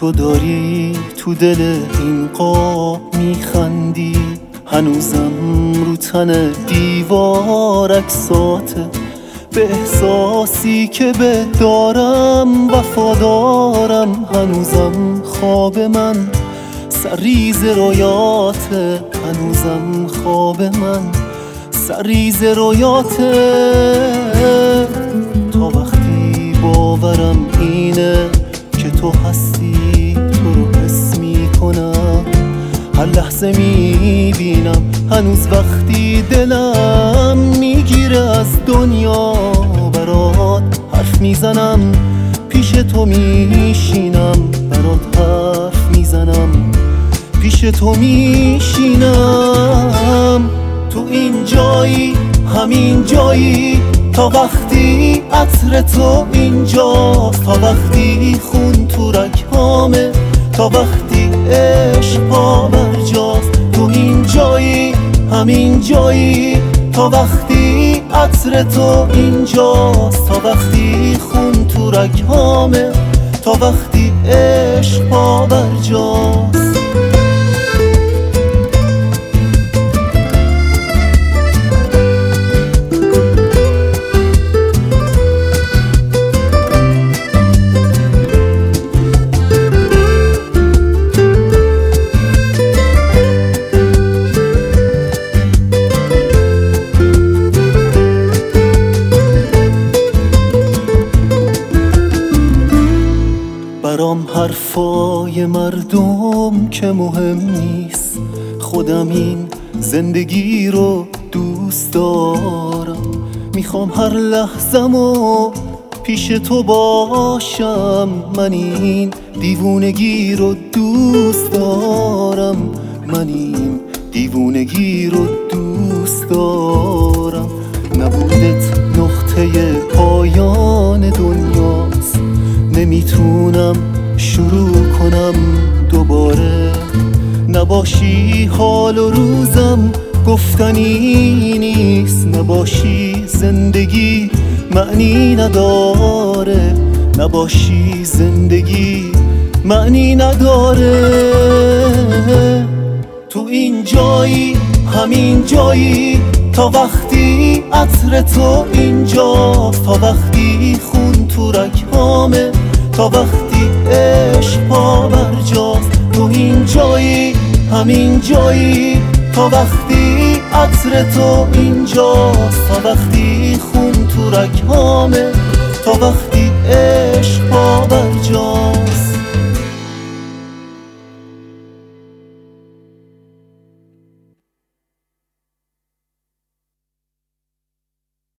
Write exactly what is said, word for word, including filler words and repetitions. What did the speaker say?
تو داری تو دل این قاب میخندی، هنوزم رو تن دیوار عکساته. به احساسی که به دارم وفادارم، هنوزم خواب من سریز رویاته. هنوزم خواب من سریز رویاته. تا وقتی باورم اینه که تو هستی، تو رو حس میکنم، هر لحظه میبینم. هنوز وقتی دلم میگیره از دنیا، برات حرف میزنم، پیش تو میشینم، برات حرف میزنم، پیش تو میشینم. تو این جایی، همین جایی، تا وقتی عطر تو اینجاست، تا وقتی خون تو رگهامه، تا وقتی عشق پا برجاست. تو این جایی، همین جایی، تا وقتی عطر تو اینجاست، تا وقتی خون تو رگهامه، تا وقتی عشق پا برجاست. برام حرفای مردم که مهم نیست، خودم این زندگی رو دوست دارم. میخوام هر لحظه‌مو پیش تو باشم، من این دیوونگی رو دوست دارم، من این دیوونگی رو دوست دارم. نبودت نقطه پایان دنیاست، نمیتونم شروع کنم دوباره. نباشی حال و روزم گفتنی نیست، نباشی زندگی معنی نداره، نباشی زندگی معنی نداره. تو این جایی، همین جایی، تا وقتی عطر تو اینجاست، تا وقتی خون تو رگهامه، تا وقتی عشق پا برجاست. تو این جایی، همین جایی، تا وقتی عطر تو اینجاست، تا وقتی خون تو رگهامه، تا وقتی عشق پا برجاست.